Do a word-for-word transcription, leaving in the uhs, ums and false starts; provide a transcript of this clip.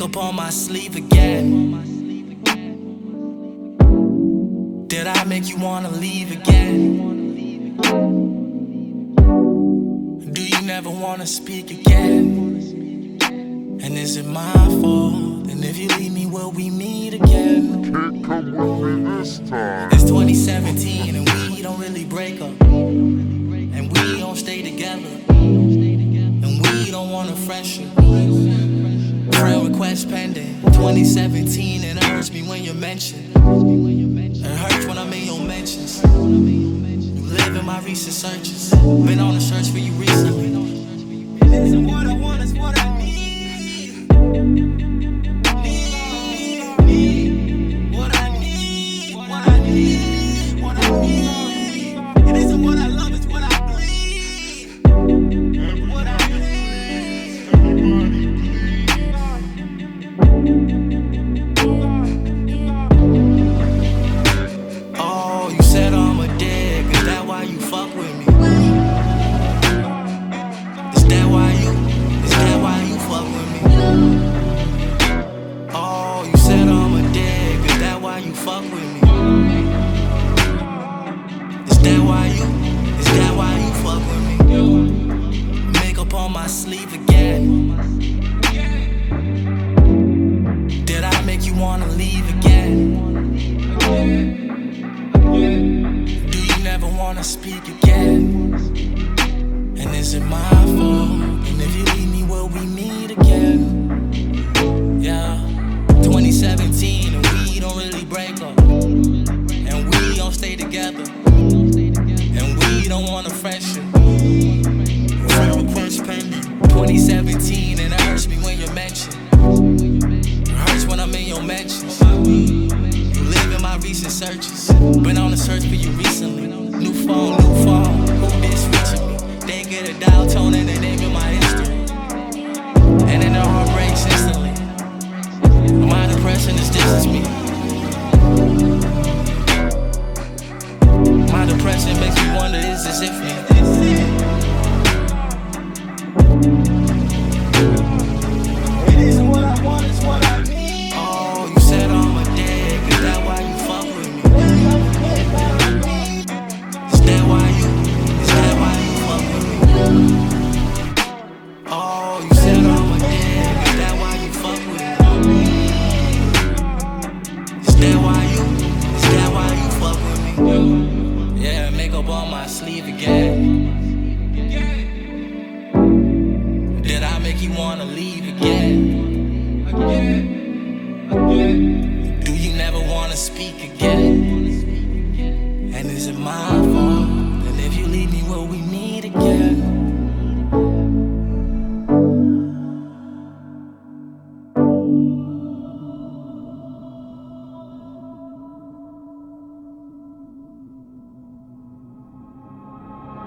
Makeup on my sleeve again. Did I make you wanna leave again? Do you never wanna speak again? And is it my fault? And if you leave me, will we meet again? Can't come with me this time. It's twenty seventeen and we don't really break up, and we don't stay together, and we don't want a friendship. Friend request pending. twenty seventeen, and it hurts me when you're mentioned. It hurts when I'm in your mentions. You live in my recent searches. Been on a search for you recently. It isn't what I want, it's what I need. Need, need. What I need, what I need, what I need. It isn't what I love, it's what I bleed. What I need. Oh, you said I'm a dick. Is that why you fuck with me? Is that why you, is that why you fuck with me? Oh, you said I'm a dick. Is that why you fuck with me? Is that why you, is that why you fuck with me? Makeup on my sleeve again. Did I make you wanna leave again? Do you never wanna speak again? And is it my fault? And if you leave me, will we meet again? Yeah, twenty seventeen and we don't really break up, and we don't stay together, and we don't want a friendship. Friend request pending. twenty seventeen and it hurts me when you're mentioned. It hurts when I'm in your mentions. You live in my recent searches. Been on a search for you recently. New phone, new phone. Who this reaching me? They get a dial tone and they name in my history, and then their heart breaks instantly. My depression is this is me. My depression makes me wonder, is this it for me? It isn't what I want, it's what I need. Oh, you said I'm a dick. Is that why you fuck with me? Is that why you, is that why you fuck with me? Oh, you said I'm a dick. Is that why you fuck with me? Is that why you, is that why you fuck with me? Yeah, makeup on my sleeve again. Did I make you wanna leave again?